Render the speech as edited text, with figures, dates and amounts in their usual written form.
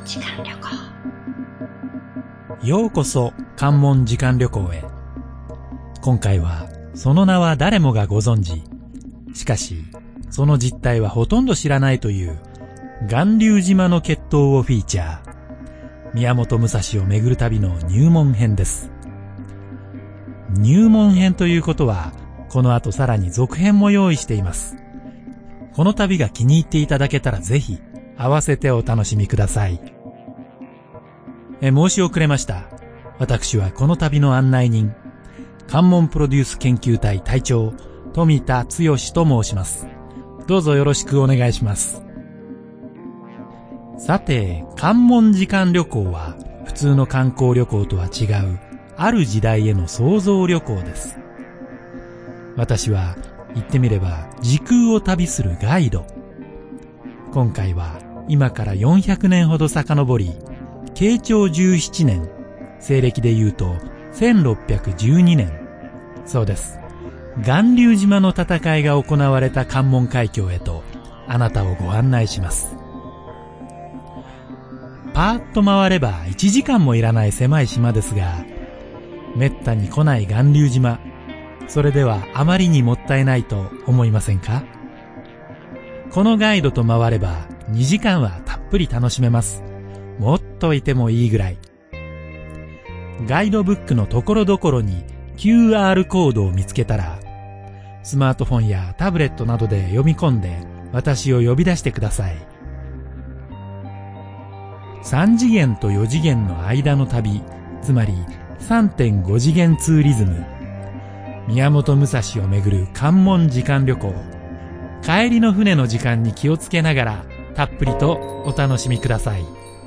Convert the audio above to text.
時間旅行。 ようこそ関門時間旅行へ。今回はその名は誰もがご存知、しかしその実態はほとんど知らないという巌流島の決闘をフィーチャー、宮本武蔵を巡る旅の入門編です。入門編ということは、この後さらに続編も用意しています。この旅が気に入っていただけたらぜひ合わせてお楽しみください。申し遅れました。私はこの旅の案内人、関門プロデュース研究隊隊長富田剛と申します。どうぞよろしくお願いします。さて、関門時間旅行は普通の観光旅行とは違うある時代への想像旅行です。私は言ってみれば時空を旅するガイド。今回は今から400年ほど遡り、慶長17年、西暦で言うと1612年。そうです。巌流島の戦いが行われた関門海峡へとあなたをご案内します。パーッと回れば1時間もいらない狭い島ですが、めったに来ない巌流島、それではあまりにもったいないと思いませんか？このガイドと回れば2時間はたっぷり楽しめます。もっといてもいいぐらい。ガイドブックのところどころに QR コードを見つけたら、スマートフォンやタブレットなどで読み込んで私を呼び出してください。3次元と4次元の間の旅、つまり 3.5 次元ツーリズム。宮本武蔵をめぐる関門時間旅行。帰りの船の時間に気をつけながらたっぷりとお楽しみください。